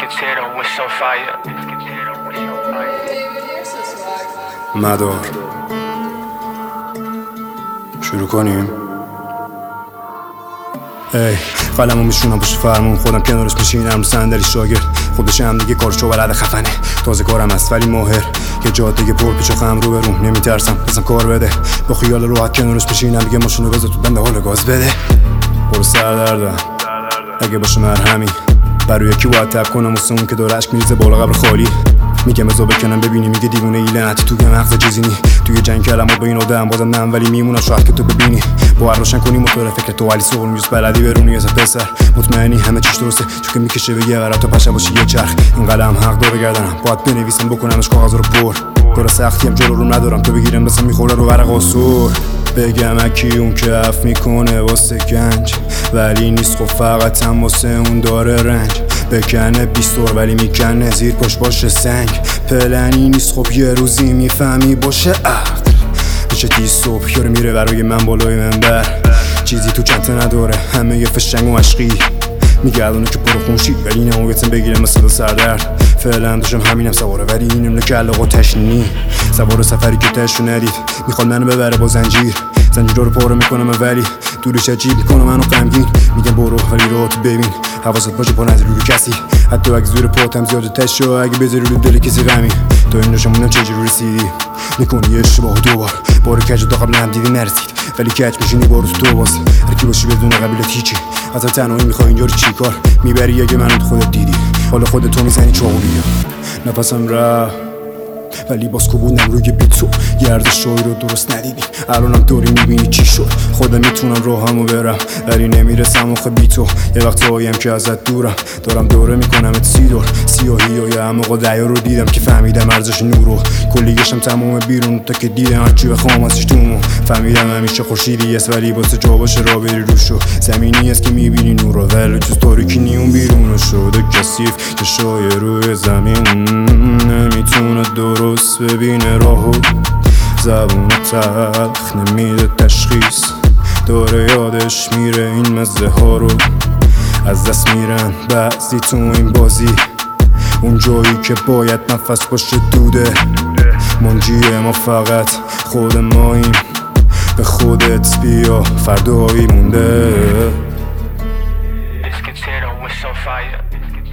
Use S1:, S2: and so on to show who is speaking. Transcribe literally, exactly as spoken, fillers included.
S1: مدار شروع کنیم. ای قلمو میشونم پشت فرمون، خودم کنارش میشینم رو صندلی شاگرد، خودش هم دیگه کارشو بلد خفنه، تازه کارم است ولی ماهر، یه جاده پر پیچ و خم رو بروم، نمیترسم اصلا کار بده، با خیال راحت کنارش میشینم، دیگه ماشینو بذار تو بنده حال گاز بده. برو سردردم اگه باشه مرهمی، برای یکی باید تب کنم واسه اون که داره عشق میریزه بالا قبر خالی، میگم بذار بکنم ببینی، میگه دیوونه ای لعنتی توی مغز چیزی نی، توی جنگ کلمات با این آدم بازم نم، ولی میمونم شاید که تو ببینی، با هر روشن کنی موتور فکر تو ولی سوال میوز بلدی برونی از پسر، مطمئنی همه چیش درسته چون که میکشه به یه ورا تا پشه باشی یه چرخ، این قلم حق داره گردنم، باید بنویسم بکنمش کاغذ رو پر، کار سختی هم جلو رو ندارم، تو بگیرم دستم میخوره رو ورق آسور، بگم اکی اون که عف میکنه واسه گنج، ولی نیست خب فقط هم واسه اون داره رنج، بکنه بیستور ولی میکنه زیر پشت باشه سنگ، پلنی نیست خب یه روزی میفهمی باشه عقل، میشه تیز صبح یاره میره برای من بالای منبر، چیزی تو چنته نداره همه یه فشنگ و عشقی، میگه الانه که برو خونشی ولی نمو بتن بگیرم مثل سردرد، فعلا داشتم همینم سواره ولی اینم نکه علاقه تشنینی، سوار سفری که تشو ندید، میخواد منو ببره با زنجیر، زنجیرها رو پاره میکنم ولی دورش عجیب میکنه منو غمگین، میگم برو ولی راحت ببین، حواست باشه پا نزدی روی کسی، حتی اگه زور پاتم زیاده تشو، اگه بذاری رو دل کسی غمی، تو این نشمونم چجوری رسیدی، میکنی یه اشتباه دوبار، بار کج تا قبل هم دیدی نرسید، ولی کج میشینی بارو تو تو باز، هرکی باشی بدون قبیلت هیچی، از تنهایی میخوای اینجا رو چیکار میبری اگه منو خودت دیدی، حالا خودت تو میزنی چاقویا، نفسم رفت ولی باز کوبوندم روی بیتو، گردشایی رو درست ندیدی، الانم داری میبینی چی شد، خودم میتونم راهمو برم ولی نمیرسم آخه بی تو، یه وقتاییم که ازت دورم دارم دوره میکنمت سی دور، سیاهی و یه عمق دریا رو دیدم که فهمیدم ارزش نورو، کلیگشم تمام بیرون تا که دیدم هرچی بخوام ازش تومو، فهمیدم همیشه خورشیدی است ولی واسه جا باشه را بری روشو، زمینی است که میبینی نورو ولی جز تاریکی نیون بیرون شده کثیف که شای روی زمین نمیتونه درست ببینه راهو، زبون تلخ نمیده تشخیص، داره یادش میره این مزه ها رو، از دست میرن بعضی تو این بازی، اون جایی که باید نفس باشه دوده، منجیه ما فقط خود ماییم، به خودت بیا فردایی مونده.